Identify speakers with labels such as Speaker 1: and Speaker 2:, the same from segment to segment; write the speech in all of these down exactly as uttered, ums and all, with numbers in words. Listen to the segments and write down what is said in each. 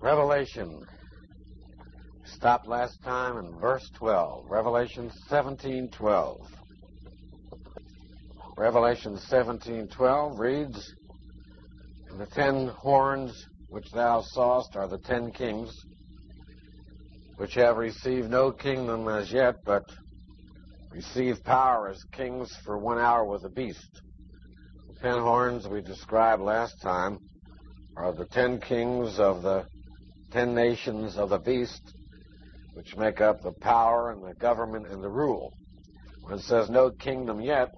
Speaker 1: Revelation. Stopped last time in verse twelve. Revelation seventeen twelve. Revelation seventeen twelve reads, "And the ten horns which thou sawest are the ten kings, which have received no kingdom as yet, but receive power as kings for one hour with the beast." The ten horns we described last time are the ten kings of the ten nations of the beast, which make up the power and the government and the rule. When it says no kingdom yet,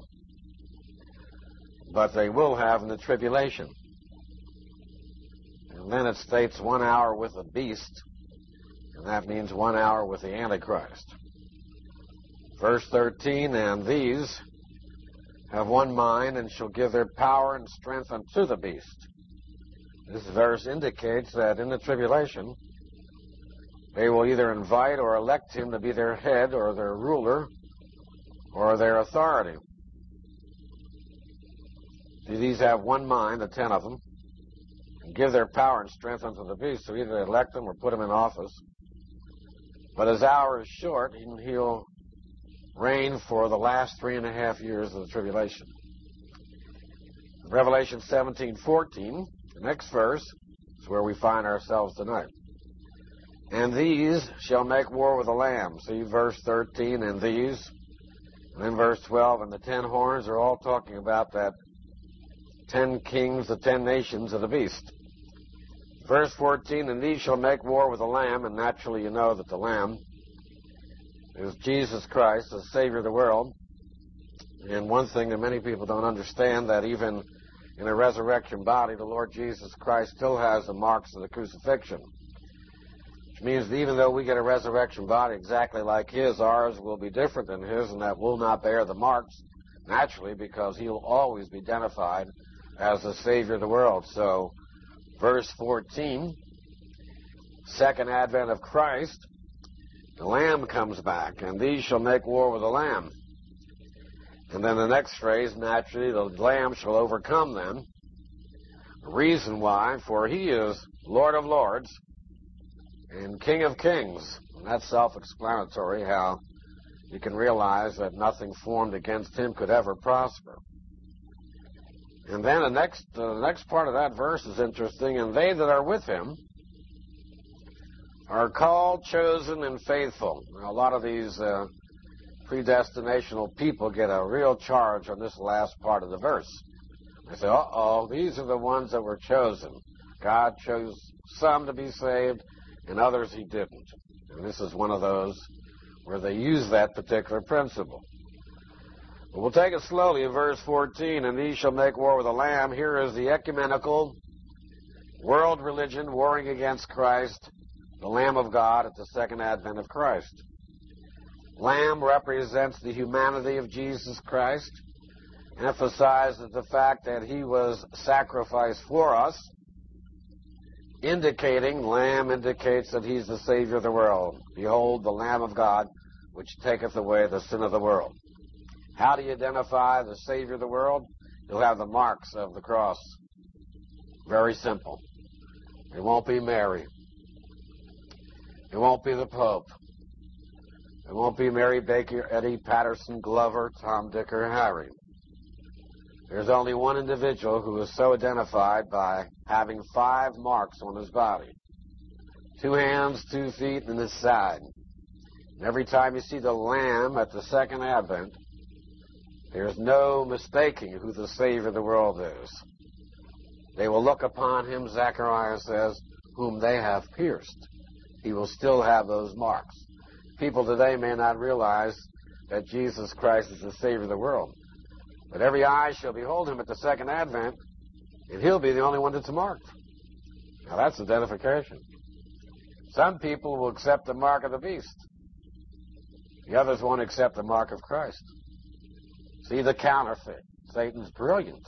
Speaker 1: but they will have in the tribulation. And then it states one hour with the beast, and that means one hour with the Antichrist. Verse thirteen, "And these have one mind, and shall give their power and strength unto the beast." This verse indicates that in the tribulation, they will either invite or elect him to be their head or their ruler or their authority. These have one mind, the ten of them, and give their power and strength unto the beast. So either elect him or put him in office. But his hour is short, and he'll reign for the last three and a half years of the tribulation. Revelation seventeen fourteen, the next verse, is where we find ourselves tonight. "And these shall make war with the Lamb." See verse thirteen, "and these." And then verse twelve, "and the ten horns," are all talking about that ten kings, the ten nations of the beast. Verse fourteen, "And these shall make war with the Lamb," and naturally you know that the Lamb is Jesus Christ, the Savior of the world. And one thing that many people don't understand, that even in a resurrection body, the Lord Jesus Christ still has the marks of the crucifixion. Which means that even though we get a resurrection body exactly like his, ours will be different than his, and that will not bear the marks, naturally, because he'll always be identified as the Savior of the world. So, verse fourteen, second advent of Christ, the Lamb comes back, "and these shall make war with the Lamb." And then the next phrase, naturally, "the Lamb shall overcome them." The reason why, for he is Lord of lords and King of kings. And that's self-explanatory, how you can realize that nothing formed against him could ever prosper. And then the next, uh, the next part of that verse is interesting. "And they that are with him are called, chosen, and faithful." Now, a lot of these uh, predestinational people get a real charge on this last part of the verse. They say, uh-oh, these are the ones that were chosen. God chose some to be saved, and others he didn't. And this is one of those where they use that particular principle. But we'll take it slowly in verse fourteen, "And these shall make war with the Lamb." Here is the ecumenical world religion warring against Christ, the Lamb of God at the second advent of Christ. Lamb represents the humanity of Jesus Christ, emphasizes the fact that he was sacrificed for us, indicating, Lamb indicates that he's the Savior of the world. "Behold, the Lamb of God, which taketh away the sin of the world." How do you identify the Savior of the world? You'll have the marks of the cross. Very simple. It won't be Mary. It won't be the Pope. It won't be Mary Baker, Eddie Patterson, Glover, Tom, Dick, or Harry. There's only one individual who is so identified by having five marks on his body. Two hands, two feet, and his side. And every time you see the Lamb at the second advent, there's no mistaking who the Savior of the world is. They will look upon him, Zechariah says, whom they have pierced. He will still have those marks. People today may not realize that Jesus Christ is the Savior of the world. But every eye shall behold him at the second advent, and he'll be the only one that's marked. Now that's identification. Some people will accept the mark of the beast. The others won't accept the mark of Christ. See the counterfeit. Satan's brilliant.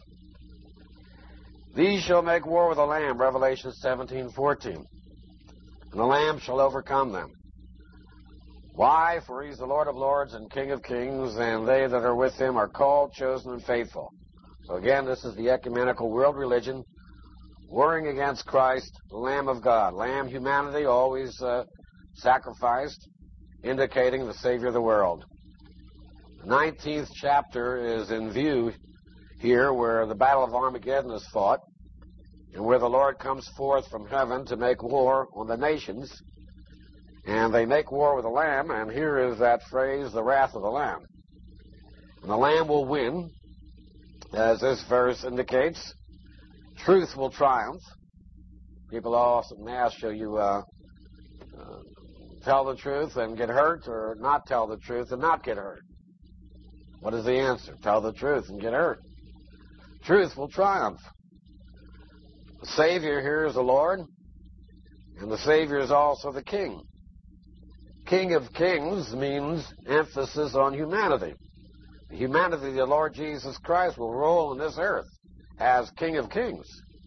Speaker 1: "These shall make war with the Lamb," Revelation seventeen fourteen. "And the Lamb shall overcome them." Why? For he's the Lord of lords and King of kings, and they that are with him are called, chosen, and faithful. So again, this is the ecumenical world religion warring against Christ, the Lamb of God. Lamb, humanity, always uh, sacrificed, indicating the Savior of the world. The nineteenth chapter is in view here, where the Battle of Armageddon is fought, and where the Lord comes forth from heaven to make war on the nations. And they make war with the Lamb, and here is that phrase, the wrath of the Lamb. And the Lamb will win, as this verse indicates. Truth will triumph. People often ask, shall you uh, uh, tell the truth and get hurt, or not tell the truth and not get hurt? What is the answer? Tell the truth and get hurt. Truth will triumph. The Savior here is the Lord, and the Savior is also the King. King of Kings means emphasis on humanity. The humanity of the Lord Jesus Christ will rule on this earth as King of Kings.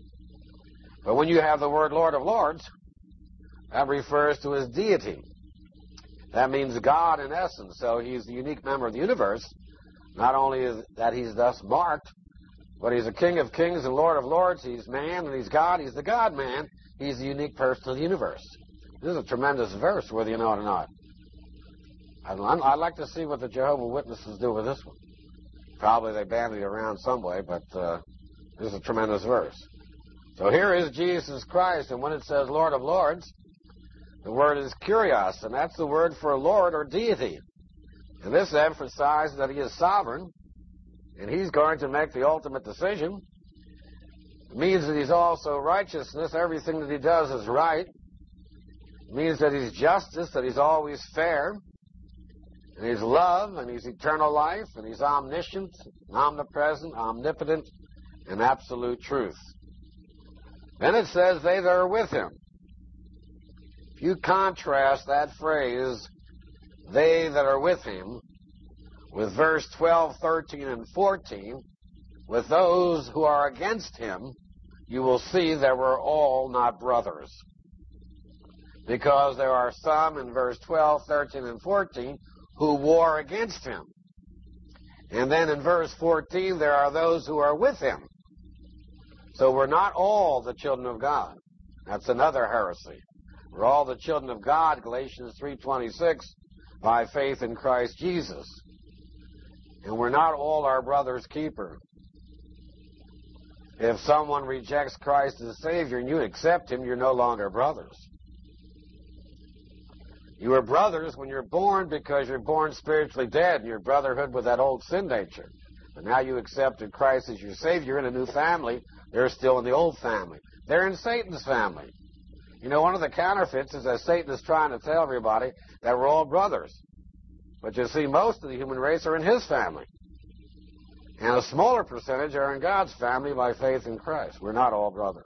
Speaker 1: But when you have the word Lord of Lords, that refers to his deity. That means God in essence. So he's the unique member of the universe. Not only is that he's thus marked, but he's a King of Kings and Lord of Lords. He's man and he's God. He's the God-man. He's the unique person of the universe. This is a tremendous verse, whether you know it or not. I'd, I'd like to see what the Jehovah's Witnesses do with this one. Probably they bandy it around some way, but uh, this is a tremendous verse. So here is Jesus Christ, and when it says Lord of Lords, the word is kurios, and that's the word for Lord or deity. And this emphasizes that he is sovereign, and he's going to make the ultimate decision. It means that he's also righteousness. Everything that he does is right. It means that he's justice, that he's always fair, and he's love, and he's eternal life, and he's omniscient, omnipresent, omnipotent, and absolute truth. Then it says, they that are with him. If you contrast that phrase, they that are with him, with verse twelve, thirteen, and fourteen, with those who are against him, you will see that we're all not brothers. Because there are some in verse twelve, thirteen, and fourteen who war against him. And then in verse fourteen, there are those who are with him. So we're not all the children of God. That's another heresy. We're all the children of God, Galatians three twenty-six, by faith in Christ Jesus. And we're not all our brother's keeper. If someone rejects Christ as Savior and you accept him, you're no longer brothers. You were brothers when you're born because you're born spiritually dead and you're brotherhood with that old sin nature. But now you accepted Christ as your Savior in a new family. They're still in the old family. They're in Satan's family. You know, one of the counterfeits is that Satan is trying to tell everybody that we're all brothers. But you see, most of the human race are in his family. And a smaller percentage are in God's family by faith in Christ. We're not all brothers.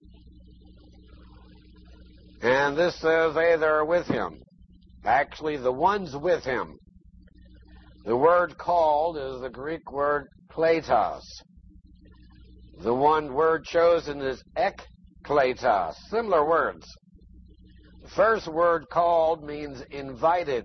Speaker 1: And this says, they that are with him. Actually, the ones with him. The word called is the Greek word kletos. The one word chosen is ekkletos. Similar words. The first word called means invited.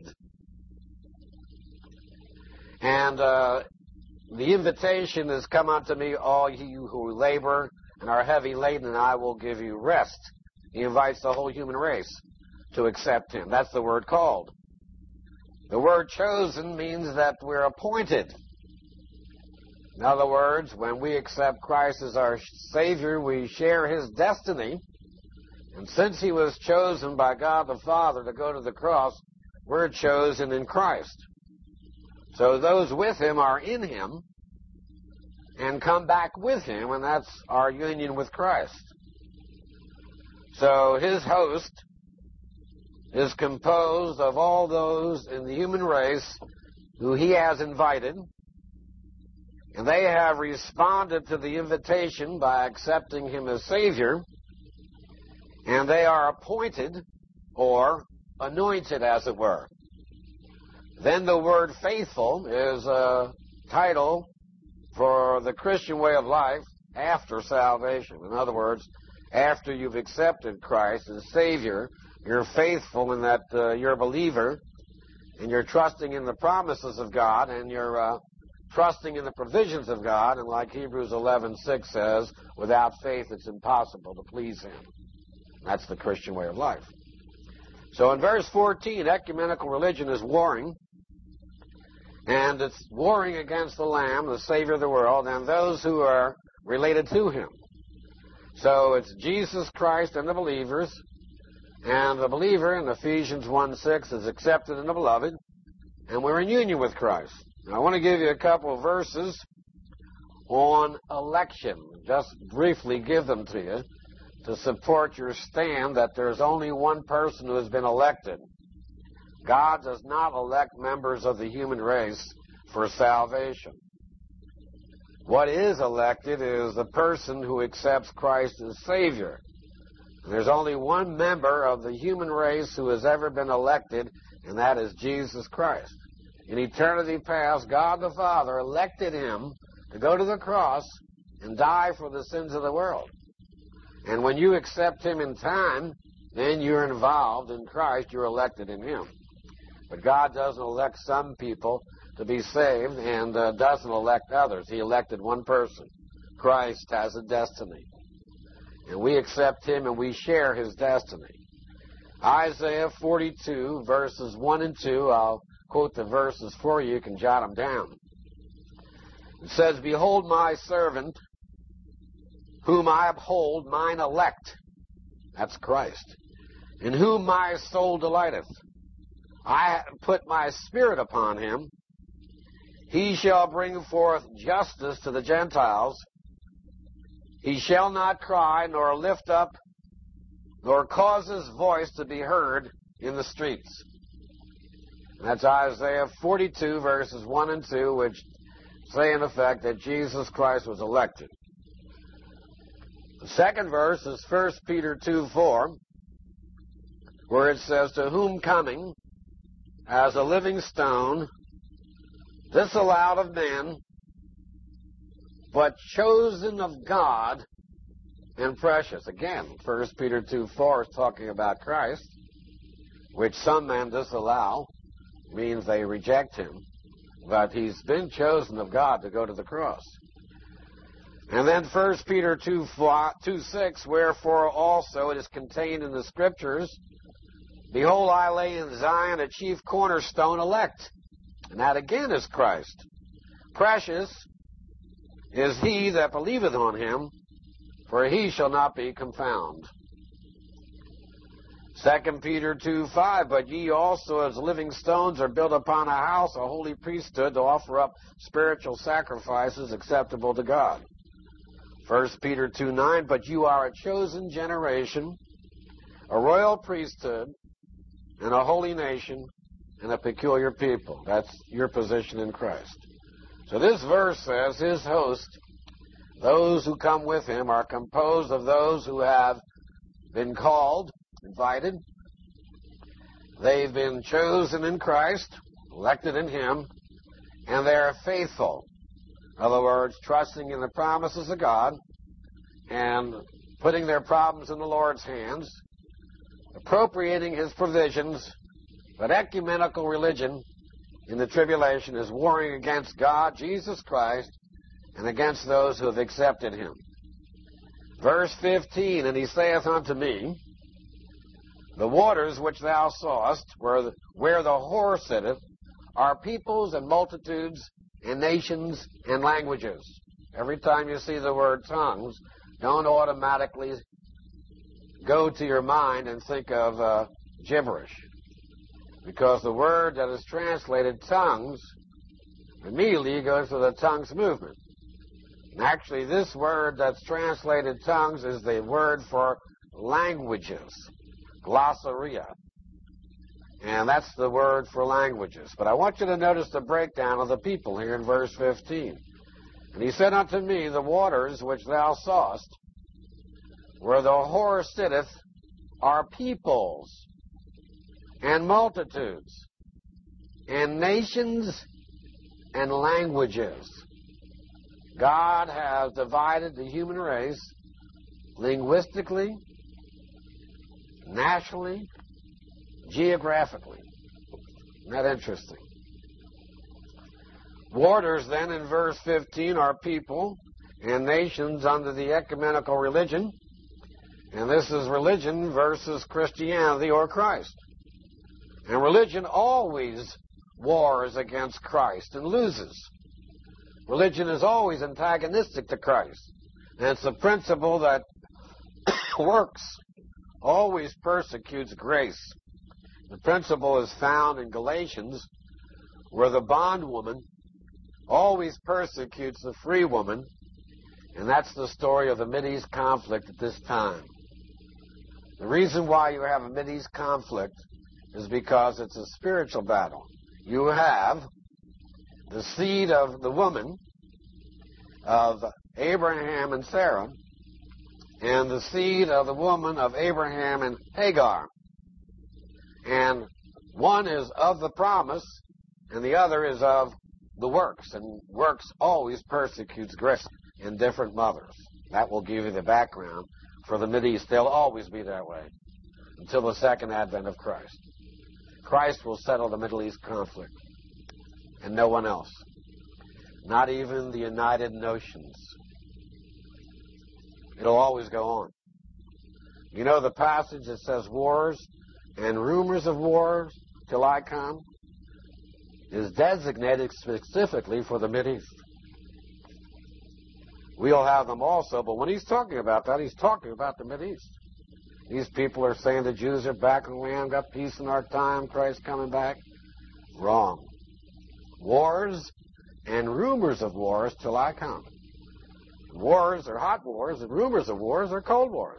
Speaker 1: And uh, the invitation is, come unto me, all you who labor and are heavy laden, and I will give you rest. He invites the whole human race to accept him. That's the word called. The word chosen means that we're appointed. In other words, when we accept Christ as our Savior, we share his destiny. And since he was chosen by God the Father to go to the cross, we're chosen in Christ. So those with him are in him and come back with him, and that's our union with Christ. So his host is composed of all those in the human race who he has invited, and they have responded to the invitation by accepting him as Savior, and they are appointed or anointed, as it were. Then the word faithful is a title for the Christian way of life after salvation. In other words, after you've accepted Christ as Savior, you're faithful in that uh, you're a believer, and you're trusting in the promises of God, and you're uh, trusting in the provisions of God, and like Hebrews eleven six says, without faith it's impossible to please him. That's the Christian way of life. So in verse fourteen, ecumenical religion is warring, and it's warring against the Lamb, the Savior of the world, and those who are related to him. So it's Jesus Christ and the believers, and the believer in Ephesians one six is accepted in the beloved, and we're in union with Christ. Now, I want to give you a couple of verses on election. Just briefly give them to you to support your stand that there's only one person who has been elected. God does not elect members of the human race for salvation. What is elected is the person who accepts Christ as Savior. There's only one member of the human race who has ever been elected, and that is Jesus Christ. In eternity past, God the Father elected him to go to the cross and die for the sins of the world. And when you accept him in time, then you're involved in Christ, you're elected in him. But God doesn't elect some people to be saved and uh, doesn't elect others. He elected one person. Christ has a destiny. And we accept him and we share his destiny. Isaiah forty-two, verses one and two, I'll quote the verses for you. You can jot them down. It says, "Behold my servant, whom I uphold, mine elect." That's Christ. "In whom my soul delighteth. I put my spirit upon him. He shall bring forth justice to the Gentiles. He shall not cry, nor lift up, nor cause his voice to be heard in the streets." And that's Isaiah forty-two, verses one and two, which say in effect that Jesus Christ was elected. The second verse is First Peter two four, where it says, "To whom coming as a living stone, disallowed of men, but chosen of God and precious." Again, First Peter two four is talking about Christ, which some men disallow, means they reject him. But he's been chosen of God to go to the cross. And then First Peter two six, "Wherefore also it is contained in the Scriptures, Behold, I lay in Zion a chief cornerstone elect." And that again is Christ. "Precious is he that believeth on him, for he shall not be confounded." Second Peter two five, "But ye also as living stones are built upon a house, a holy priesthood, to offer up spiritual sacrifices acceptable to God." First Peter two nine, "But you are a chosen generation, a royal priesthood, and a holy nation, and a peculiar people." That's your position in Christ. So this verse says his host, those who come with him, are composed of those who have been called, invited. They've been chosen in Christ, elected in him, and they're faithful. In other words, trusting in the promises of God and putting their problems in the Lord's hands, appropriating his provisions. But ecumenical religion in the tribulation is warring against God, Jesus Christ, and against those who have accepted him. Verse fifteen, "And he saith unto me, The waters which thou sawest, where the, where the whore sitteth, are peoples and multitudes and nations and languages." Every time you see the word tongues, don't automatically go to your mind and think of uh, gibberish. Because the word that is translated tongues immediately goes to the tongues movement. And actually, this word that's translated tongues is the word for languages, glossaria. And that's the word for languages. But I want you to notice the breakdown of the people here in verse fifteen. "And he said unto me, The waters which thou sawest, where the whore sitteth, are peoples and multitudes and nations and languages." God has divided the human race linguistically, nationally, geographically. Isn't that interesting? Waters, then, in verse fifteen, are people and nations under the ecumenical religion. And this is religion versus Christianity or Christ. And religion always wars against Christ and loses. Religion is always antagonistic to Christ. And it's the principle that works always persecutes grace. The principle is found in Galatians, where the bondwoman always persecutes the free woman, and that's the story of the Mideast conflict at this time. The reason why you have a Mideast conflict is because it's a spiritual battle. You have the seed of the woman of Abraham and Sarah, and the seed of the woman of Abraham and Hagar. And one is of the promise, and the other is of the works. And works always persecutes grace in different mothers. That will give you the background for the Mideast. They'll always be that way until the second advent of Christ. Christ will settle the Middle East conflict, and no one else. Not even the United Nations. It'll always go on. You know the passage that says wars and rumors of wars till I come is designated specifically for the Mideast. We'll have them also, but when he's talking about that, he's talking about the Mideast. These people are saying the Jews are back in the land, got peace in our time, Christ coming back. Wrong. Wars and rumors of wars till I come. Wars are hot wars, and rumors of wars are cold wars.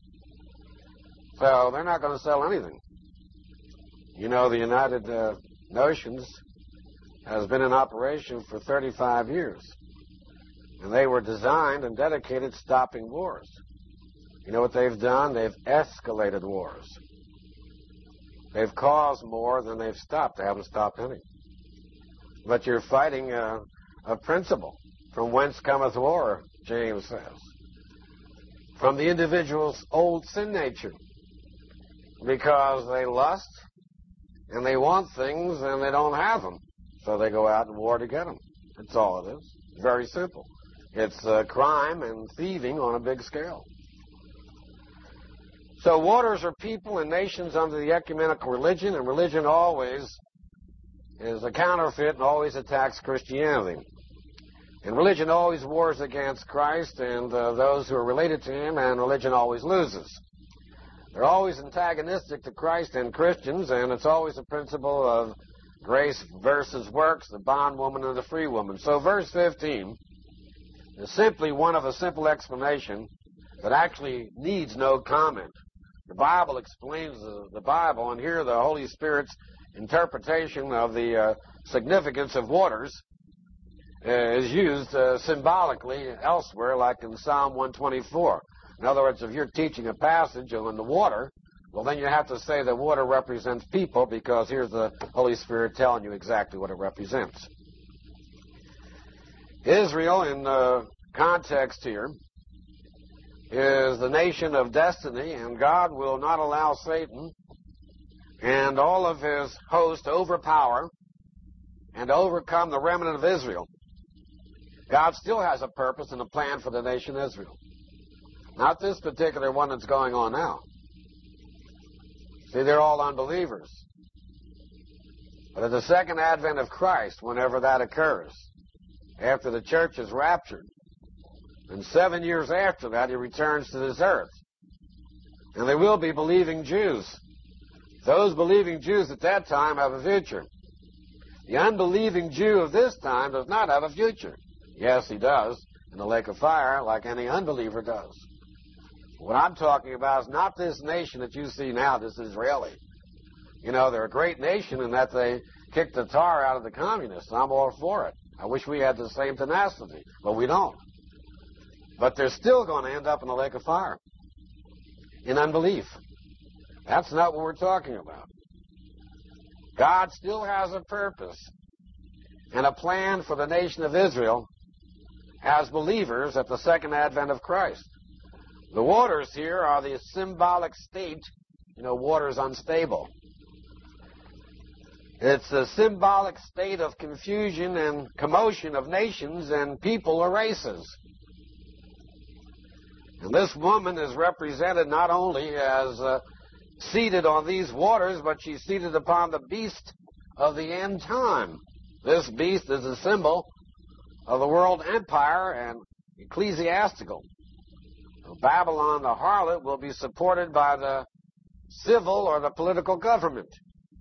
Speaker 1: So they're not going to sell anything. You know, the United uh, Nations has been in operation for thirty-five years. And they were designed and dedicated to stopping wars. You know what they've done? They've escalated wars. They've caused more than they've stopped. They haven't stopped any. But you're fighting a, a principle. From whence cometh war, James says. From the individual's old sin nature. Because they lust and they want things and they don't have them. So they go out and war to get them. That's all it is. Very simple. It's uh, crime and thieving on a big scale. So waters are people and nations under the ecumenical religion, and religion always is a counterfeit and always attacks Christianity. And religion always wars against Christ and uh, those who are related to him, and religion always loses. They're always antagonistic to Christ and Christians, and it's always a principle of grace versus works, the bondwoman and the free woman. So verse fifteen is simply one of a simple explanation that actually needs no comment. The Bible explains the, the Bible, and here the Holy Spirit's interpretation of the uh, significance of waters uh, is used uh, symbolically elsewhere, like in Psalm one twenty-four. In other words, if you're teaching a passage on the water, well, then you have to say that water represents people, because here's the Holy Spirit telling you exactly what it represents. Israel, in uh, context here, is the nation of destiny, and God will not allow Satan and all of his host to overpower and overcome the remnant of Israel. God still has a purpose and a plan for the nation Israel. Not this particular one that's going on now. See, they're all unbelievers. But at the second advent of Christ, whenever that occurs, after the church is raptured, and seven years after that, he returns to this earth. And there will be believing Jews. Those believing Jews at that time have a future. The unbelieving Jew of this time does not have a future. Yes, he does, in the lake of fire, like any unbeliever does. What I'm talking about is not this nation that you see now, this Israeli. You know, they're a great nation in that they kicked the tar out of the communists. I'm all for it. I wish we had the same tenacity, but we don't. But they're still going to end up in the lake of fire in unbelief. That's not what we're talking about. God still has a purpose and a plan for the nation of Israel as believers at the second advent of Christ. The waters here are the symbolic state. You know, water is unstable. It's a symbolic state of confusion and commotion of nations and people or races. And this woman is represented not only as uh, seated on these waters, but she's seated upon the beast of the end time. This beast is a symbol of the world empire and ecclesiastical. Babylon, the harlot, will be supported by the civil or the political government.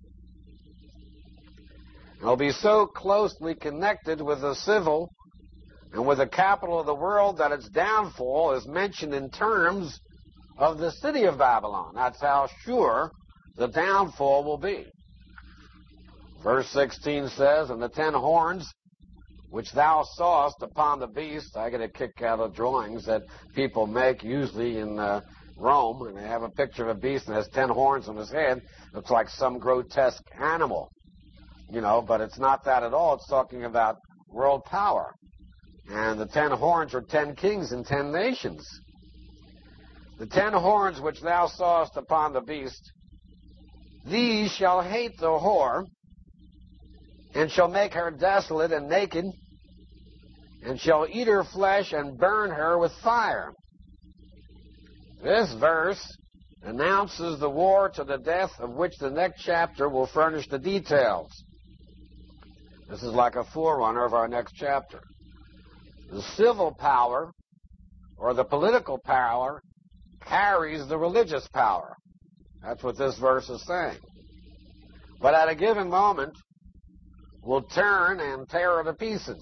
Speaker 1: It will be so closely connected with the civil and with the capital of the world that its downfall is mentioned in terms of the city of Babylon. That's how sure the downfall will be. Verse sixteen says, "And the ten horns which thou sawest upon the beast," I get a kick out of drawings that people make usually in uh, Rome, and they have a picture of a beast and has ten horns on his head. Looks like some grotesque animal, you know, but it's not that at all. It's talking about world power. And the ten horns are ten kings and ten nations. "The ten horns which thou sawest upon the beast, these shall hate the whore, and shall make her desolate and naked, and shall eat her flesh and burn her with fire." This verse announces the war to the death, of which the next chapter will furnish the details. This is like a forerunner of our next chapter. The civil power, or the political power, carries the religious power. That's what this verse is saying. But at a given moment, will turn and tear her to pieces.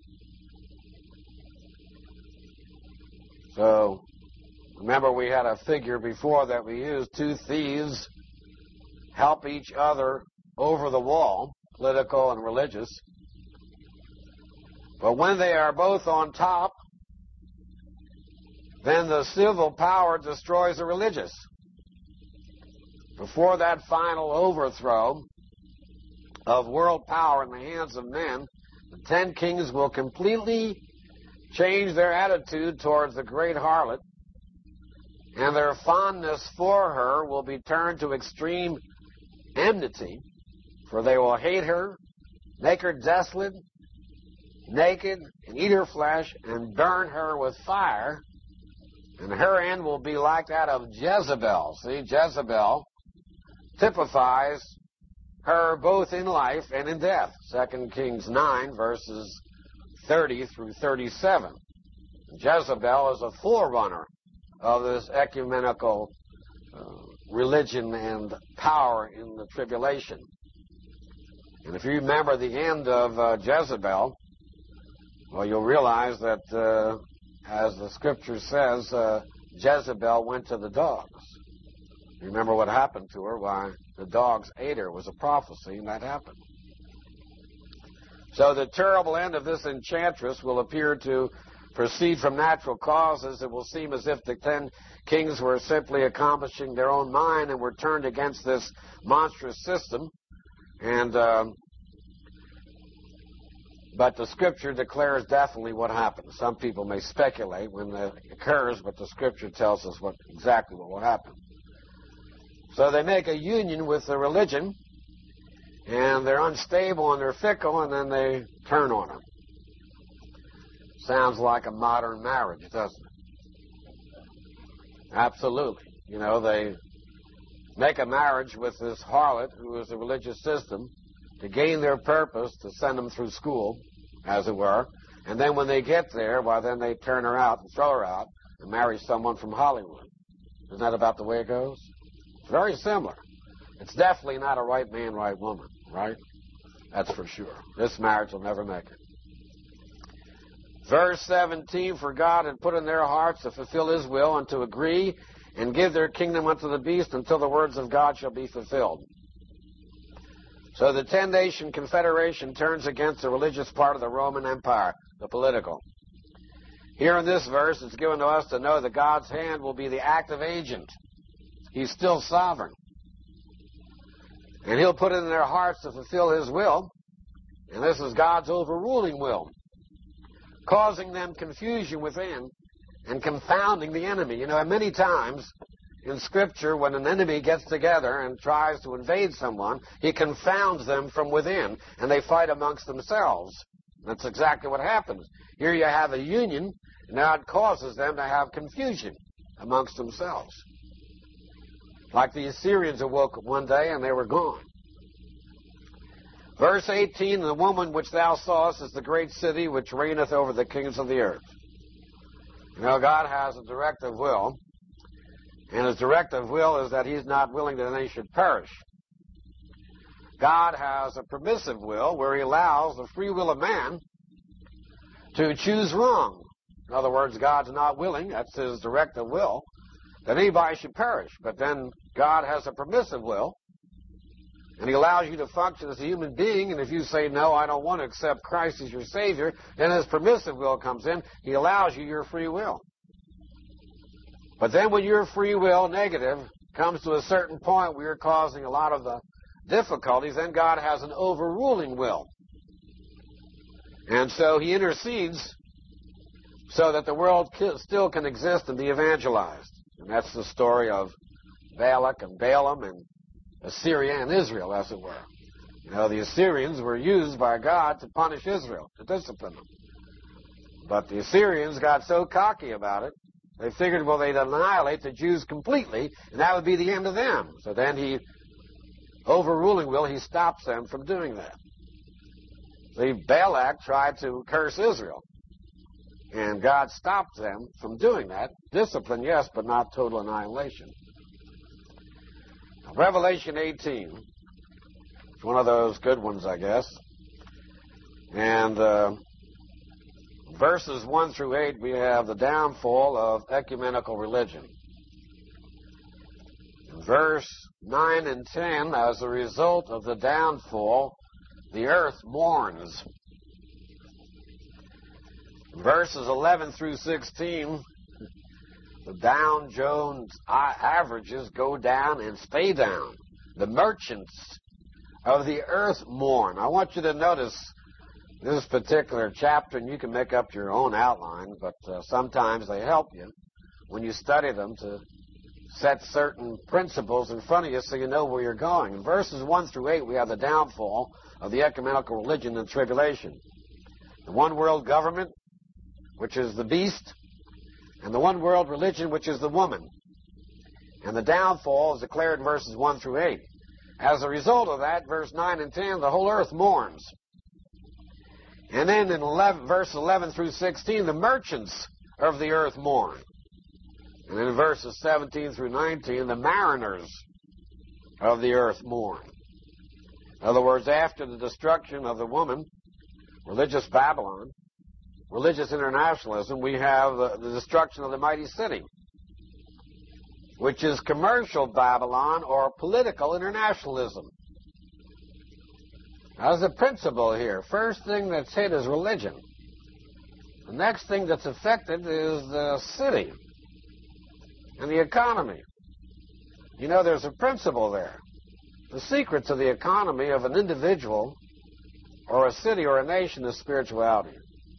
Speaker 1: So, remember we had a figure before that we used. Two thieves help each other over the wall, political and religious. But when they are both on top, then the civil power destroys the religious. Before that final overthrow of world power in the hands of men, the ten kings will completely change their attitude towards the great harlot, and their fondness for her will be turned to extreme enmity, for they will hate her, make her desolate, naked, and eat her flesh, and burn her with fire, and her end will be like that of Jezebel. See, Jezebel typifies her both in life and in death. Second Kings nine, verses thirty through thirty-seven. Jezebel is a forerunner of this ecumenical uh, religion and power in the tribulation. And if you remember the end of uh, Jezebel, well, you'll realize that, uh, as the scripture says, uh, Jezebel went to the dogs. You remember what happened to her? Why, the dogs ate her. It was a prophecy, and that happened. So the terrible end of this enchantress will appear to proceed from natural causes. It will seem as if the ten kings were simply accomplishing their own mind and were turned against this monstrous system. And uh, but the Scripture declares definitely what happened. Some people may speculate when it occurs, but the Scripture tells us what exactly what will happen. So they make a union with the religion, and they're unstable and they're fickle, and then they turn on them. Sounds like a modern marriage, doesn't it? Absolutely. You know, they make a marriage with this harlot, who is a religious system, to gain their purpose, to send them through school, as it were. And then when they get there, well, then they turn her out and throw her out and marry someone from Hollywood. Isn't that about the way it goes? It's very similar. It's definitely not a right man, right woman, right? That's for sure. This marriage will never make it. Verse seventeen, "For God had put in their hearts to fulfill his will and to agree and give their kingdom unto the beast until the words of God shall be fulfilled." So the ten-nation confederation turns against the religious part of the Roman Empire, the political. Here in this verse, it's given to us to know that God's hand will be the active agent. He's still sovereign. And he'll put it in their hearts to fulfill his will. And this is God's overruling will, causing them confusion within and confounding the enemy. You know, many times in Scripture, when an enemy gets together and tries to invade someone, he confounds them from within, and they fight amongst themselves. That's exactly what happens. Here you have a union, and now it causes them to have confusion amongst themselves. Like the Assyrians awoke one day, and they were gone. Verse eighteen, the woman which thou sawest is the great city which reigneth over the kings of the earth. You know, God has a directive will, and his directive will is that he's not willing that any should perish. God has a permissive will where he allows the free will of man to choose wrong. In other words, God's not willing, that's his directive will, that anybody should perish. But then God has a permissive will, and he allows you to function as a human being, and if you say, no, I don't want to accept Christ as your Savior, then his permissive will comes in. He allows you your free will. But then when your free will, negative, comes to a certain point where you're causing a lot of the difficulties, then God has an overruling will. And so he intercedes so that the world still can exist and be evangelized. And that's the story of Balak and Balaam and Assyria and Israel, as it were. You know, the Assyrians were used by God to punish Israel, to discipline them. But the Assyrians got so cocky about it, they figured, well, they'd annihilate the Jews completely, and that would be the end of them. So then he, overruling will, he stops them from doing that. See, Balak tried to curse Israel, and God stopped them from doing that. Discipline, yes, but not total annihilation. Now, Revelation eighteen, it's one of those good ones, I guess. And uh, verses one through eight, we have the downfall of ecumenical religion. In verse nine and ten, as a result of the downfall, the earth mourns. In verses eleven through sixteen, the Dow Jones averages go down and stay down. The merchants of the earth mourn. I want you to notice this particular chapter, and you can make up your own outline, but uh, sometimes they help you when you study them to set certain principles in front of you so you know where you're going. In verses one through eight, we have the downfall of the ecumenical religion and tribulation. The one world government, which is the beast, and the one world religion, which is the woman. And the downfall is declared in verses one through eight. As a result of that, verse nine and ten, the whole earth mourns. And then in eleven, verse eleven through sixteen, the merchants of the earth mourn. And in verses seventeen through nineteen, the mariners of the earth mourn. In other words, after the destruction of the woman, religious Babylon, religious internationalism, we have the, the destruction of the mighty city, which is commercial Babylon or political internationalism. Now, there's a principle here. First thing that's hit is religion. The next thing that's affected is the city and the economy. You know, there's a principle there. The secret to the economy of an individual or a city or a nation is spirituality.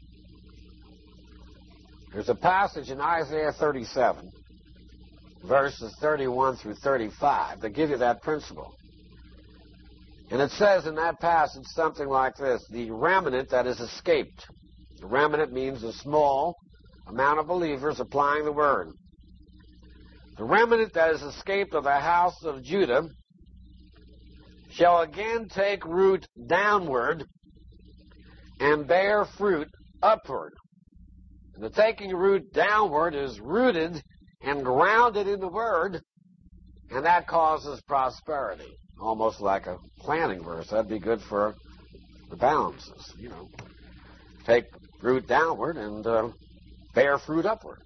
Speaker 1: There's a passage in Isaiah thirty-seven, verses thirty-one through thirty-five, that give you that principle. And it says in that passage something like this: the remnant that is escaped. The remnant means a small amount of believers applying the word. The remnant that is escaped of the house of Judah shall again take root downward and bear fruit upward. And the taking root downward is rooted and grounded in the word, and that causes prosperity. Almost like a planting verse. That'd be good for the balances, you know. Take root downward and uh, bear fruit upward.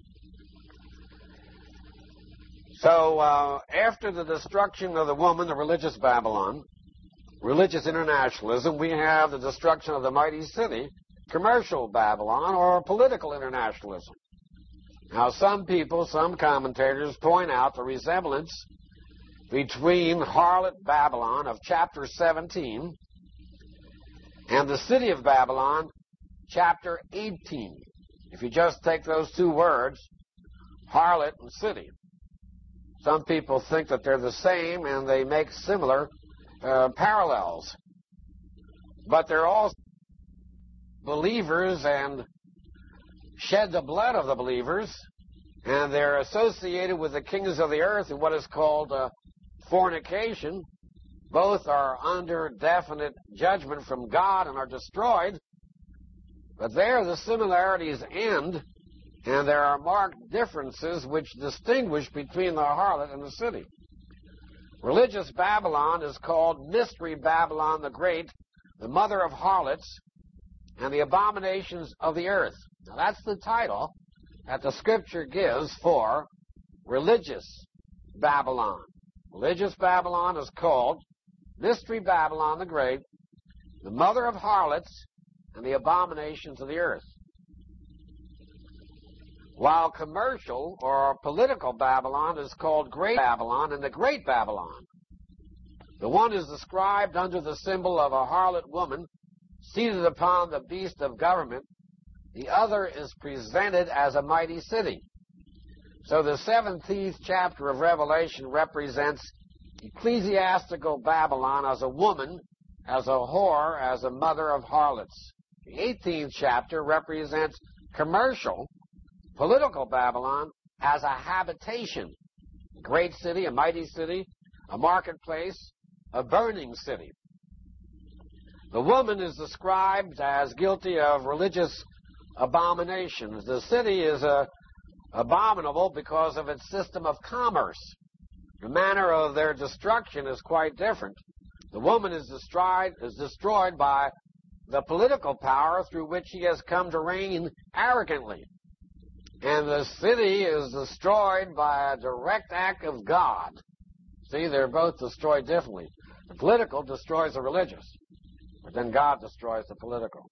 Speaker 1: So uh, after the destruction of the woman, the religious Babylon, religious internationalism, we have the destruction of the mighty city, commercial Babylon, or political internationalism. Now, some people, some commentators point out the resemblance between harlot Babylon of chapter seventeen and the city of Babylon, chapter eighteen. If you just take those two words, harlot and city. Some people think that they're the same, and they make similar uh, parallels. But they're all believers and shed the blood of the believers, and they're associated with the kings of the earth in what is called uh, fornication. Both are under definite judgment from God and are destroyed. But there the similarities end, and there are marked differences which distinguish between the harlot and the city. Religious Babylon is called Mystery Babylon the Great, the mother of harlots, and the abominations of the earth. Now that's the title that the Scripture gives for religious Babylon. Religious Babylon is called Mystery Babylon the Great, the mother of harlots, and the abominations of the earth. While commercial or political Babylon is called Great Babylon and the Great Babylon. The one is described under the symbol of a harlot woman seated upon the beast of government. The other is presented as a mighty city. So the seventeenth chapter of Revelation represents ecclesiastical Babylon as a woman, as a whore, as a mother of harlots. The eighteenth chapter represents commercial, political Babylon as a habitation, a great city, a mighty city, a marketplace, a burning city. The woman is described as guilty of religious abominations. The city is uh, abominable because of its system of commerce. The manner of their destruction is quite different. The woman is destroyed, is destroyed by the political power through which she has come to reign arrogantly. And the city is destroyed by a direct act of God. See, they're both destroyed differently. The political destroys the religious, but then God destroys the political.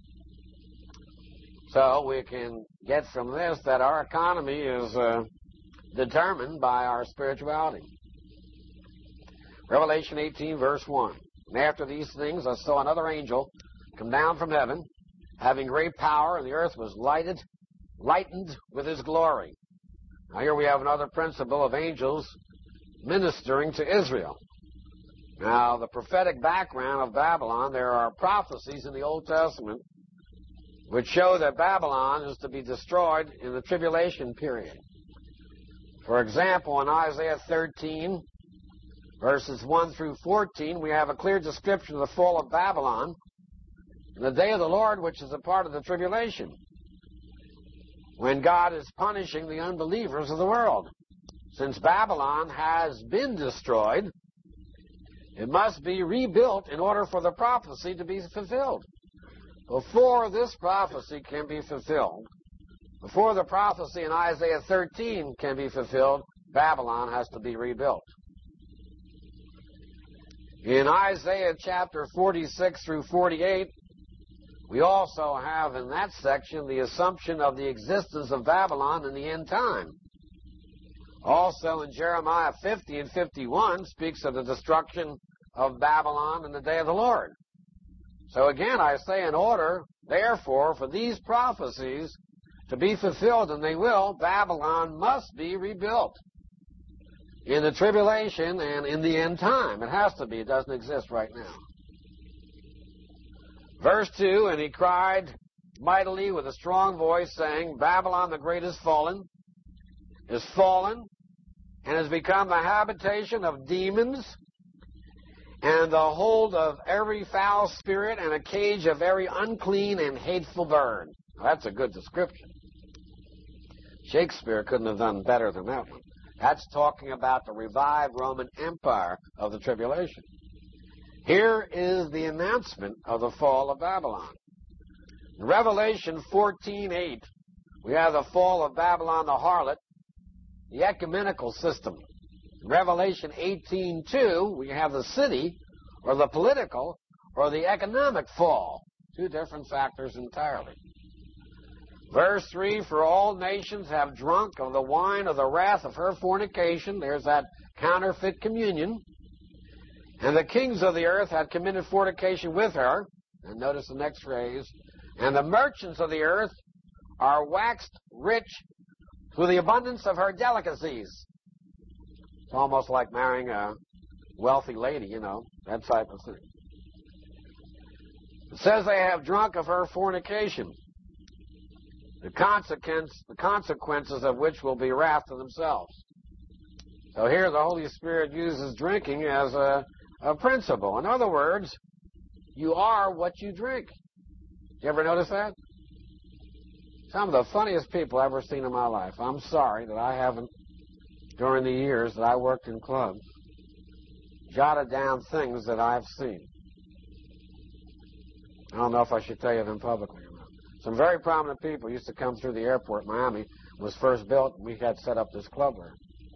Speaker 1: So we can get from this that our economy is uh, determined by our spirituality. Revelation eighteen, verse one. And after these things I saw another angel come down from heaven, having great power, and the earth was lighted, lightened with his glory. Now here we have another principle of angels ministering to Israel. Now, the prophetic background of Babylon, there are prophecies in the Old Testament which show that Babylon is to be destroyed in the tribulation period. For example, in Isaiah thirteen, verses one through fourteen, we have a clear description of the fall of Babylon in the day of the Lord, which is a part of the tribulation, when God is punishing the unbelievers of the world. Since Babylon has been destroyed, it must be rebuilt in order for the prophecy to be fulfilled. Before this prophecy can be fulfilled, before the prophecy in Isaiah thirteen can be fulfilled, Babylon has to be rebuilt. In Isaiah chapter forty-six through forty-eight, we also have in that section the assumption of the existence of Babylon in the end time. Also in Jeremiah fifty and fifty-one speaks of the destruction of Babylon in the day of the Lord. So again, I say in order, therefore, for these prophecies to be fulfilled, and they will, Babylon must be rebuilt in the tribulation and in the end time. It has to be. It doesn't exist right now. Verse two, and he cried mightily with a strong voice, saying, Babylon the great is fallen, is fallen, and has become the habitation of demons, and the hold of every foul spirit, and a cage of every unclean and hateful bird. Now, that's a good description. Shakespeare couldn't have done better than that one. That's talking about the revived Roman Empire of the tribulation. Here is the announcement of the fall of Babylon. In Revelation fourteen eight, we have the fall of Babylon the harlot, the ecumenical system. In Revelation eighteen two, we have the city, or the political, or the economic fall. Two different factors entirely. Verse three, for all nations have drunk of the wine of the wrath of her fornication. There's that counterfeit communion. And the kings of the earth had committed fornication with her. And notice the next phrase. And the merchants of the earth are waxed rich through the abundance of her delicacies. It's almost like marrying a wealthy lady, you know, that type of thing. It says they have drunk of her fornication, the consequence, the consequences of which will be wrath to themselves. So here the Holy Spirit uses drinking as a, a principle. In other words, you are what you drink. Did you ever notice that? Some of the funniest people I've ever seen in my life. I'm sorry that I haven't, during the years that I worked in clubs, jotted down things that I've seen. I don't know if I should tell you them publicly or not. Some very prominent people used to come through the airport. Miami was first built, and we had set up this club there.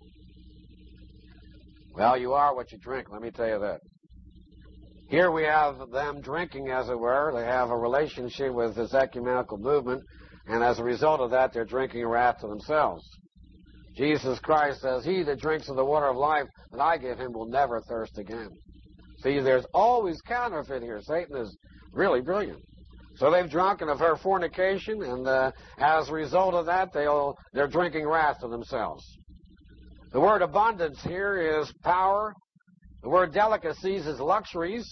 Speaker 1: Well, you are what you drink, let me tell you that. Here we have them drinking, as it were. They have a relationship with this ecumenical movement, and as a result of that, they're drinking wrath to themselves. Jesus Christ says, he that drinks of the water of life that I give him will never thirst again. See, there's always counterfeit here. Satan is really brilliant. So they've drunken of her fornication, and uh, as a result of that, they'll, they're drinking wrath to themselves. The word abundance here is power. The word delicacies is luxuries.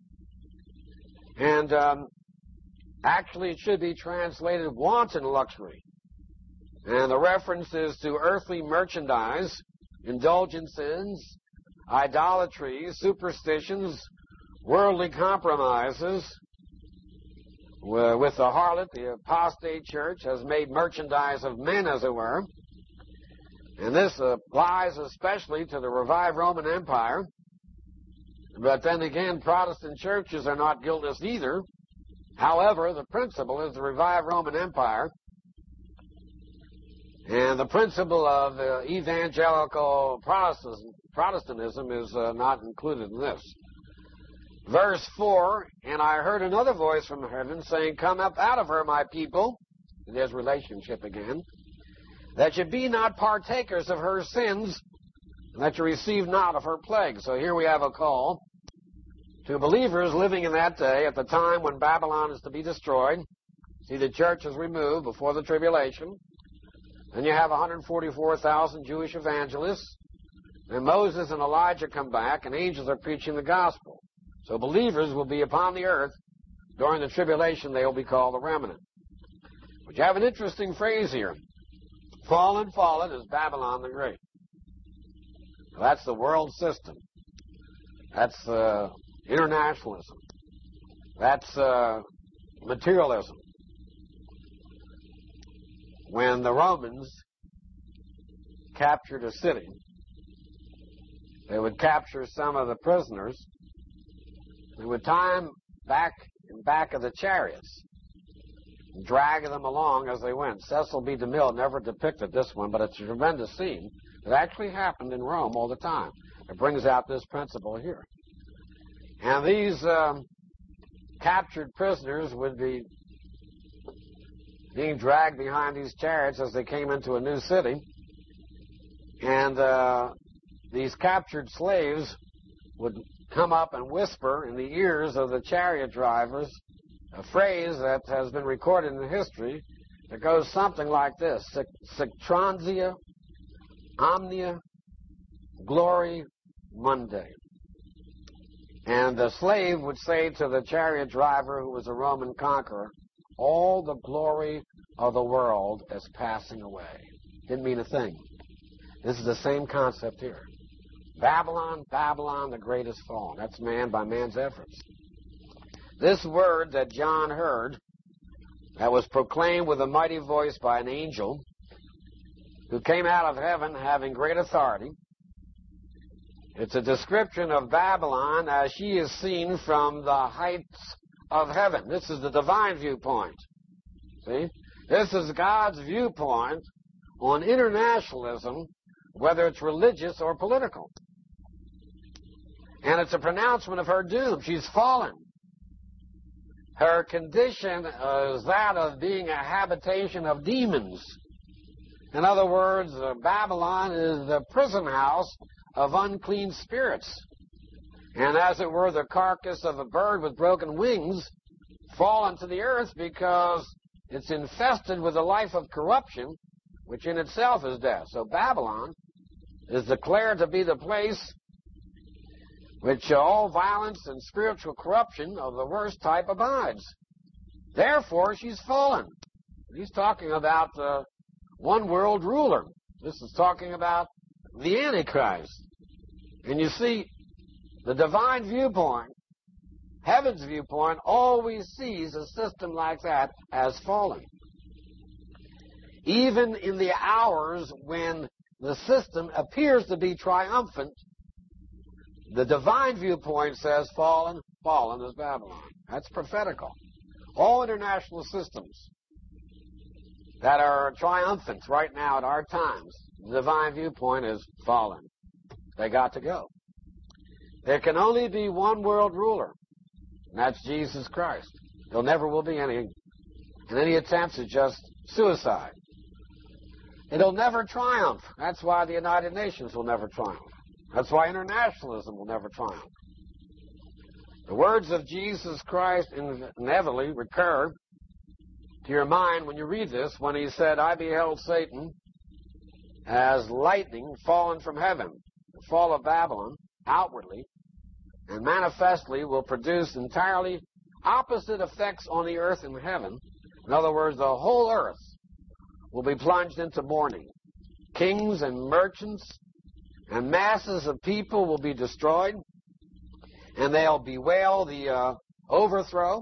Speaker 1: And um, actually it should be translated wanton luxury. And the reference is to earthly merchandise, indulgences, idolatries, superstitions, worldly compromises. With the harlot, the apostate church has made merchandise of men, as it were. And this applies especially to the revived Roman Empire. But then again, Protestant churches are not guiltless either. However, the principle is the revived Roman Empire. And the principle of uh, evangelical Protestantism is uh, not included in this. Verse four, and I heard another voice from heaven saying, come up out of her, my people. And there's relationship again. That you be not partakers of her sins, and that you receive not of her plagues. So here we have a call to believers living in that day, at the time when Babylon is to be destroyed. See, the church is removed before the tribulation. Then you have one hundred forty-four thousand Jewish evangelists. And Moses and Elijah come back, and angels are preaching the gospel. So believers will be upon the earth. During the tribulation, they will be called the remnant. But you have an interesting phrase here. Fallen, fallen is Babylon the Great. Now, that's the world system. That's uh, internationalism. That's uh, materialism. When the Romans captured a city, they would capture some of the prisoners. They would tie them back in back of the chariots, drag them along as they went. Cecil B. DeMille never depicted this one, but it's a tremendous scene. It actually happened in Rome all the time. It brings out this principle here. And these um, captured prisoners would be being dragged behind these chariots as they came into a new city. And uh, these captured slaves would come up and whisper in the ears of the chariot drivers a phrase that has been recorded in history that goes something like this: Sectransia omnia glory Mundi. And the slave would say to the chariot driver, who was a Roman conqueror, all the glory of the world is passing away. Didn't mean a thing. This is the same concept here. Babylon, Babylon, the great is fallen. That's man by man's efforts. This word that John heard, that was proclaimed with a mighty voice by an angel, who came out of heaven having great authority, it's a description of Babylon as she is seen from the heights of heaven. This is the divine viewpoint. See? This is God's viewpoint on internationalism, whether it's religious or political. And it's a pronouncement of her doom. She's fallen. Her condition is that of being a habitation of demons. In other words, uh, Babylon is the prison house of unclean spirits. And as it were, the carcass of a bird with broken wings fallen to the earth because it's infested with a life of corruption, which in itself is death. So Babylon is declared to be the place which all violence and spiritual corruption of the worst type abides. Therefore, she's fallen. He's talking about uh, one world ruler. This is talking about the Antichrist. And you see, the divine viewpoint, heaven's viewpoint, always sees a system like that as fallen. Even in the hours when the system appears to be triumphant, the divine viewpoint says fallen, fallen is Babylon. That's prophetical. All international systems that are triumphant right now at our times, the divine viewpoint is fallen. They got to go. There can only be one world ruler, and that's Jesus Christ. There never will be any, and any attempts is just suicide. It'll never triumph. That's why the United Nations will never triumph. That's why internationalism will never triumph. The words of Jesus Christ inevitably recur to your mind when you read this, when he said, I beheld Satan as lightning fallen from heaven. The fall of Babylon, outwardly and manifestly, will produce entirely opposite effects on the earth and heaven. In other words, the whole earth will be plunged into mourning. Kings and merchants and masses of people will be destroyed, and they'll bewail the uh, overthrow.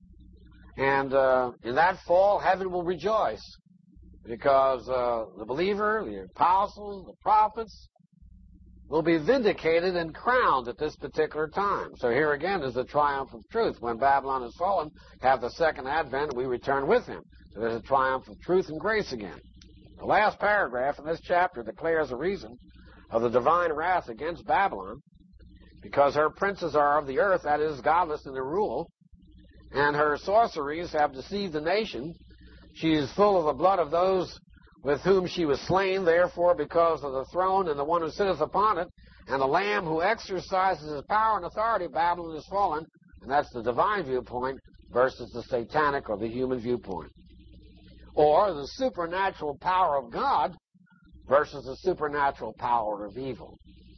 Speaker 1: And uh, in that fall, heaven will rejoice, because uh, the believer, the apostles, the prophets will be vindicated and crowned at this particular time. So here again is the triumph of truth. When Babylon is fallen, have the second advent, and we return with him. So there's a triumph of truth and grace again. The last paragraph in this chapter declares the reason of the divine wrath against Babylon, because her princes are of the earth, that is, godless in their rule, and her sorceries have deceived the nation. She is full of the blood of those with whom she was slain, therefore, because of the throne and the one who sitteth upon it, and the Lamb who exercises his power and authority, Babylon is fallen. And that's the divine viewpoint versus the satanic or the human viewpoint. Or the supernatural power of God versus the supernatural power of evil.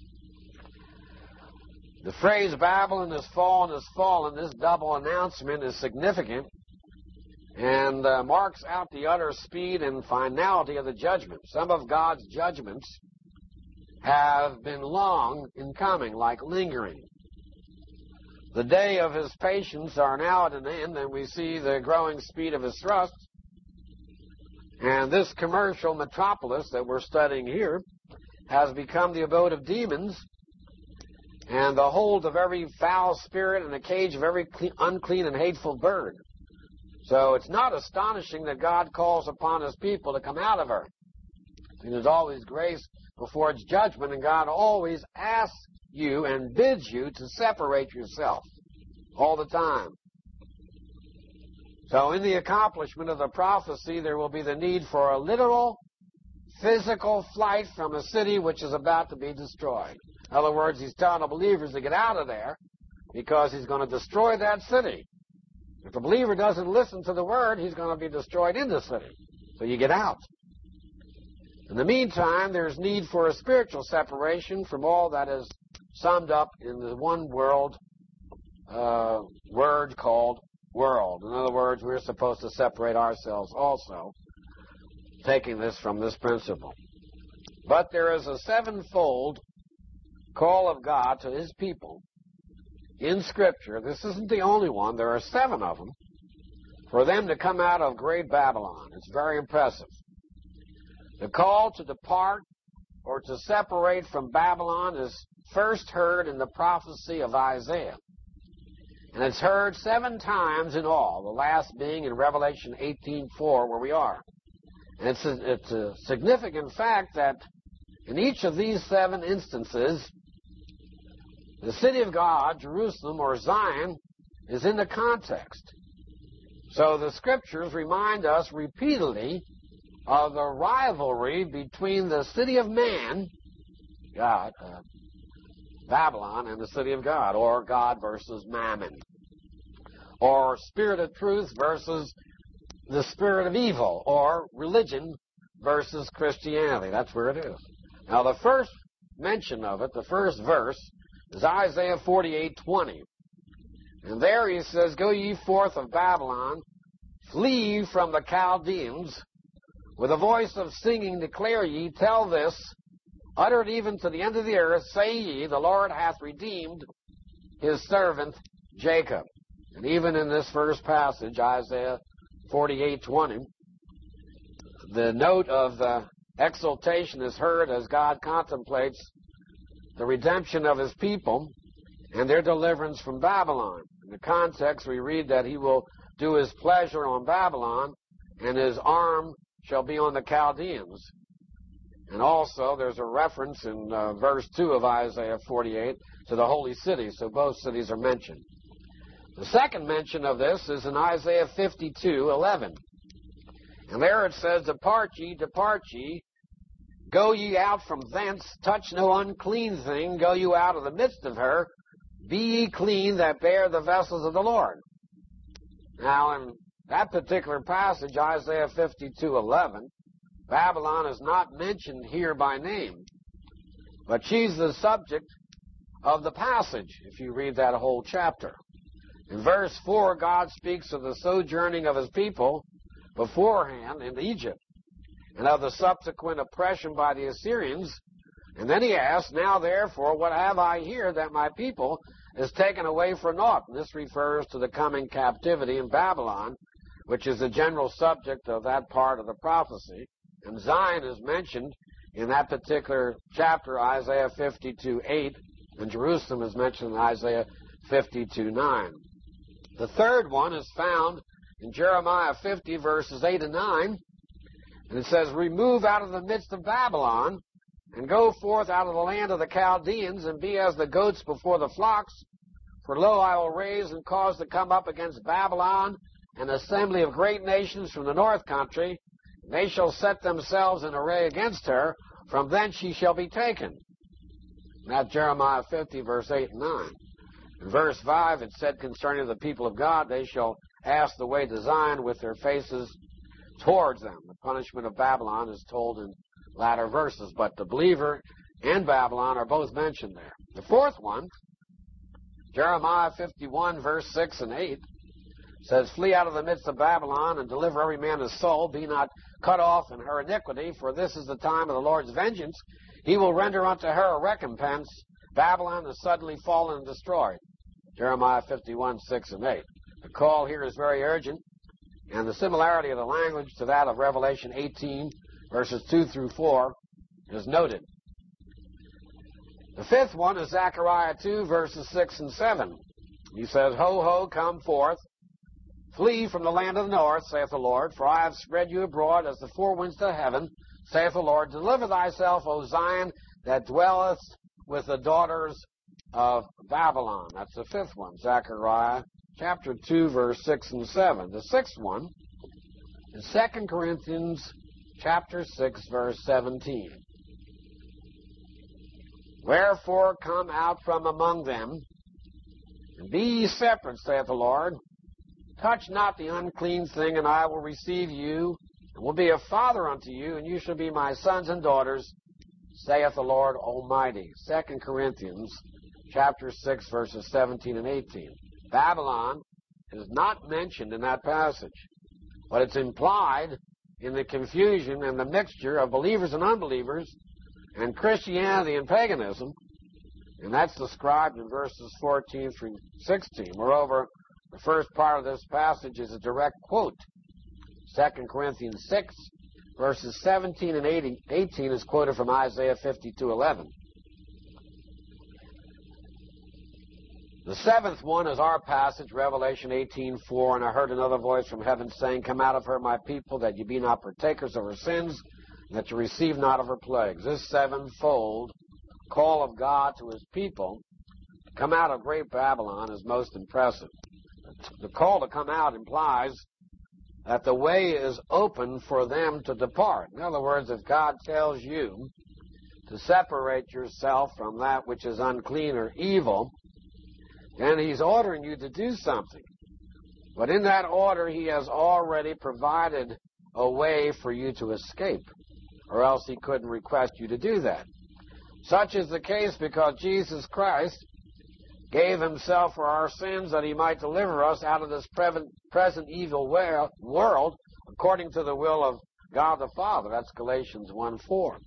Speaker 1: The phrase Babylon is fallen is fallen, this double announcement is significant and uh, marks out the utter speed and finality of the judgment. Some of God's judgments have been long in coming, like lingering. The day of his patience are now at an end, and we see the growing speed of his thrust. And this commercial metropolis that we're studying here has become the abode of demons and the hold of every foul spirit and the cage of every clean, unclean and hateful bird. So it's not astonishing that God calls upon his people to come out of her. There's always grace before its judgment, and God always asks you and bids you to separate yourself all the time. So in the accomplishment of the prophecy, there will be the need for a literal physical flight from a city which is about to be destroyed. In other words, he's telling the believers to get out of there because he's going to destroy that city. If the believer doesn't listen to the word, he's going to be destroyed in the city. So you get out. In the meantime, there's need for a spiritual separation from all that is summed up in the one world uh, word called world. In other words, we're supposed to separate ourselves also, taking this from this principle. But there is a sevenfold call of God to his people in Scripture. This isn't the only one. There are seven of them for them to come out of great Babylon. It's very impressive. The call to depart or to separate from Babylon is first heard in the prophecy of Isaiah. And it's heard seven times in all, the last being in Revelation eighteen four, where we are. And it's a, it's a significant fact that in each of these seven instances, the city of God, Jerusalem or Zion, is in the context. So the Scriptures remind us repeatedly of the rivalry between the city of man, God, uh, Babylon, and the city of God, or God versus Mammon, or spirit of truth versus the spirit of evil, or religion versus Christianity. That's where it is. Now, the first mention of it, the first verse, is Isaiah forty-eight twenty. And there he says, "Go ye forth of Babylon, flee from the Chaldeans, with a voice of singing declare ye, tell this, utter it even to the end of the earth, say ye, the Lord hath redeemed his servant Jacob." And even in this first passage, Isaiah forty-eight twenty, the note of the exultation is heard as God contemplates the redemption of his people and their deliverance from Babylon. In the context, we read that he will do his pleasure on Babylon, and his arm shall be on the Chaldeans. And also, there's a reference in uh, verse two of Isaiah forty-eight to the holy city, so both cities are mentioned. The second mention of this is in Isaiah fifty-two eleven. And there it says, "Depart ye, depart ye, go ye out from thence, touch no unclean thing, go you out of the midst of her, be ye clean that bear the vessels of the Lord." Now, in that particular passage, Isaiah fifty-two eleven, Babylon is not mentioned here by name, but she's the subject of the passage, if you read that whole chapter. In verse four, God speaks of the sojourning of his people beforehand in Egypt, and of the subsequent oppression by the Assyrians. And then he asks, "Now therefore, what have I here that my people is taken away for naught?" And this refers to the coming captivity in Babylon, which is the general subject of that part of the prophecy. And Zion is mentioned in that particular chapter, Isaiah fifty-two eight, and Jerusalem is mentioned in Isaiah fifty-two nine. The third one is found in Jeremiah fifty, verses eight and nine, and it says, "Remove out of the midst of Babylon, and go forth out of the land of the Chaldeans, and be as the goats before the flocks. For lo, I will raise and cause to come up against Babylon an assembly of great nations from the north country. And they shall set themselves in array against her. From thence she shall be taken." And that's Jeremiah fifty, verse eight and nine. In verse five, it said concerning the people of God, "They shall ask the way to Zion with their faces towards them." The punishment of Babylon is told in latter verses, but the believer and Babylon are both mentioned there. The fourth one, Jeremiah fifty-one, verse six and eight, says, "Flee out of the midst of Babylon, and deliver every man his soul. Be not cut off in her iniquity, for this is the time of the Lord's vengeance. He will render unto her a recompense. Babylon is suddenly fallen and destroyed." Jeremiah fifty-one, six and eight. The call here is very urgent, and the similarity of the language to that of Revelation eighteen, verses two through four, is noted. The fifth one is Zechariah two, verses six and seven. He says, "Ho, ho, come forth. Flee from the land of the north, saith the Lord, for I have spread you abroad as the four winds to heaven, saith the Lord. Deliver thyself, O Zion, that dwelleth with the daughters of Babylon." That's the fifth one, Zechariah chapter two, verse six and seven. The sixth one is Second Corinthians chapter six, verse seventeen. "Wherefore come out from among them, and be ye separate, saith the Lord. Touch not the unclean thing, and I will receive you, and will be a father unto you, and you shall be my sons and daughters, saith the Lord Almighty." Second Corinthians chapter six, verses seventeen and eighteen. Babylon is not mentioned in that passage, but it's implied in the confusion and the mixture of believers and unbelievers, and Christianity and paganism, and that's described in verses fourteen through sixteen. Moreover, the first part of this passage is a direct quote. Second Corinthians six, verses seventeen and eighteen is quoted from Isaiah fifty-two eleven. The seventh one is our passage, Revelation eighteen four, "And I heard another voice from heaven saying, Come out of her, my people, that ye be not partakers of her sins, and that you receive not of her plagues." This sevenfold call of God to his people to come out of great Babylon is most impressive. The call to come out implies that the way is open for them to depart. In other words, if God tells you to separate yourself from that which is unclean or evil, then he's ordering you to do something. But in that order, he has already provided a way for you to escape, or else he couldn't request you to do that. Such is the case because Jesus Christ gave himself for our sins that he might deliver us out of this present evil world according to the will of God the Father. That's Galatians one four.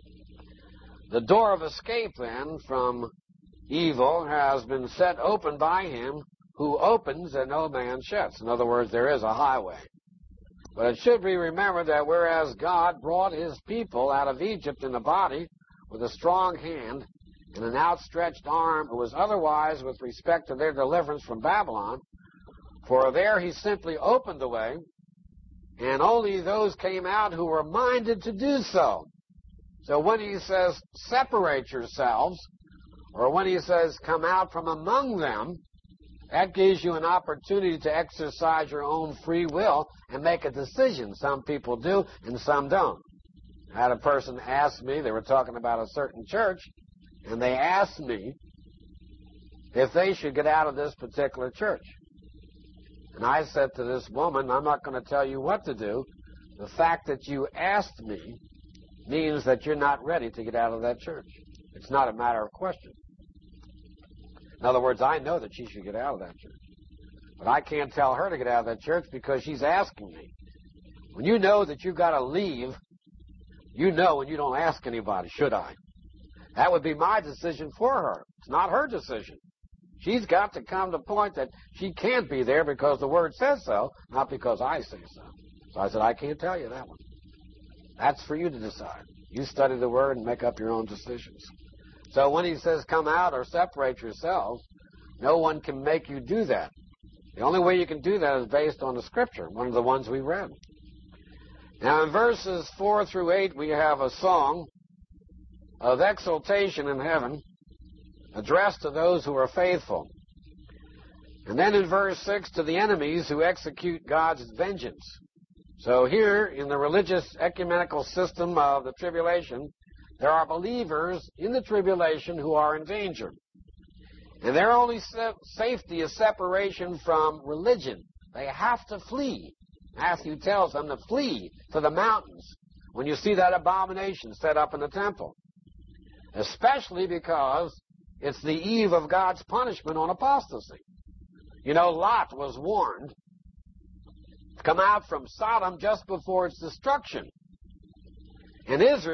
Speaker 1: The door of escape, then, from evil has been set open by him who opens and no man shuts. In other words, there is a highway. But it should be remembered that whereas God brought his people out of Egypt in the body with a strong hand and an outstretched arm, it was otherwise with respect to their deliverance from Babylon. For there he simply opened the way, and only those came out who were minded to do so. So when he says, separate yourselves, or when he says, come out from among them, that gives you an opportunity to exercise your own free will and make a decision. Some people do, and some don't. I had a person ask me, they were talking about a certain church, and they asked me if they should get out of this particular church. And I said to this woman, I'm not going to tell you what to do. The fact that you asked me means that you're not ready to get out of that church. It's not a matter of question. In other words, I know that she should get out of that church. But I can't tell her to get out of that church because she's asking me. When you know that you've got to leave, you know when you don't ask anybody, should I? That would be my decision for her. It's not her decision. She's got to come to the point that she can't be there because the Word says so, not because I say so. So I said, I can't tell you that one. That's for you to decide. You study the Word and make up your own decisions. So when he says come out or separate yourselves, no one can make you do that. The only way you can do that is based on the Scripture, one of the ones we read. Now in verses four through eight, we have a song of exultation in heaven addressed to those who are faithful. And then in verse six, to the enemies who execute God's vengeance. So here in the religious ecumenical system of the tribulation, there are believers in the tribulation who are in danger. And their only sa- safety is separation from religion. They have to flee. Matthew tells them to flee to the mountains when you see that abomination set up in the temple. Especially because it's the eve of God's punishment on apostasy. You know, Lot was warned to come out from Sodom just before its destruction. And Israel